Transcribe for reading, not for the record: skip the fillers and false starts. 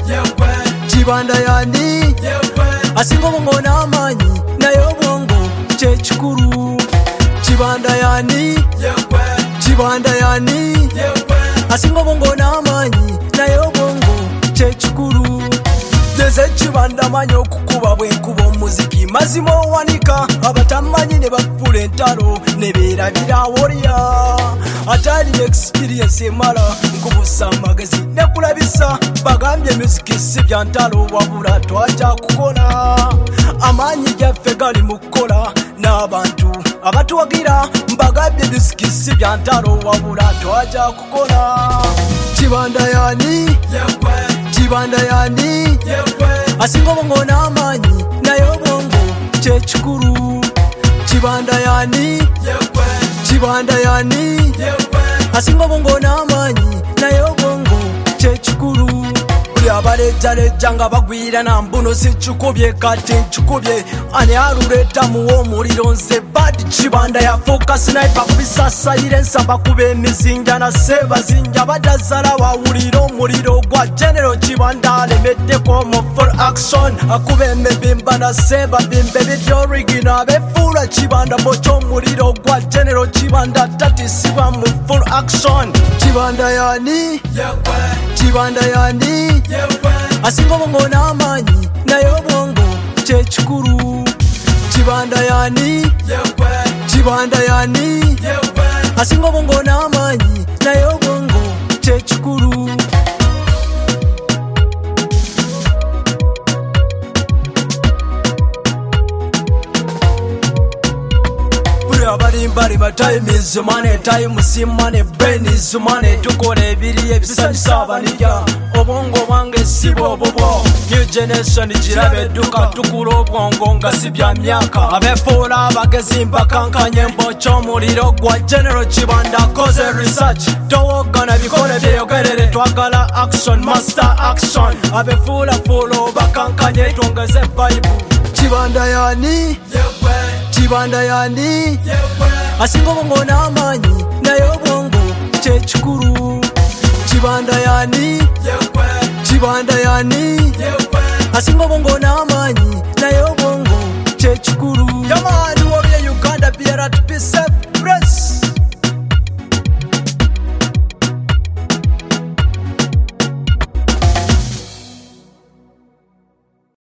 Chibanda yani asinga obongo n'amaanyi naye obwongo kyekikulu. Chibanda yani asinga obongo n'amaanyi naye obwongo kyekikulu. Nze Chibanda manyi okukuba bwenkuba omuziki mazima owanika abatamanyi ne bafula entalo ne beerabira woliya. Atalina experience emala nkubusa amagezi ne kulabisa bagambye muziki si bya ntalo wabula twaja kukola. Amaanyi gaffe gali mu kukola n'abantu abatuwagira mbagambye muziki si bya ntalo wabula twaja kukola. Chibanda yani asinga obongo n'amaanyi naye obwongo kyekikulu. Chibanda yani asinga obongo n'amaanyi naye obwongo kyekikulu. Buli abalejalejja nga bagwira na mbuno sikikubye kati nkikubye ani aluleeta muwa omuliro. Nze Bad Chibanda yafuuka sniper kubisasayira ensamba kuba emizinja na sebazinja badazala wawulira omuliro gwa General Chibanda alemeddeko mu full action akuba emibimba na sebabimba ebidy'origino abefuula Chibanda bokya omuliro gwa General Chibanda tatisibwa mu full action. Chibanda yani asinga obongo n'amaanyi naye obwongo kyekikulu. Chibanda yani asinga obongo n'amaanyi naye obwongo kyekikulu. Abalimba time is money, time is money, brain is money. Tukola ebiri ebisanyusa abanija obwongo bwange si bwobobo. New generation girabe edduka tukula obwongo nga si bya myaka. Abefuula abagezi mbakankanye mbokya omuliro gwa General Chibanda akoze research. Towogana bikole byeyogerere twagala action, master action. Abefuulafuula obakankanye twongeze vibe. Chibanda yani asinga obongo n'amaanyi naye obwongo kyekikulu. Chibanda yani asinga obongo n'amaanyi naye obwongo kyekikulu. Yamaani wobye Uganda BRTP safe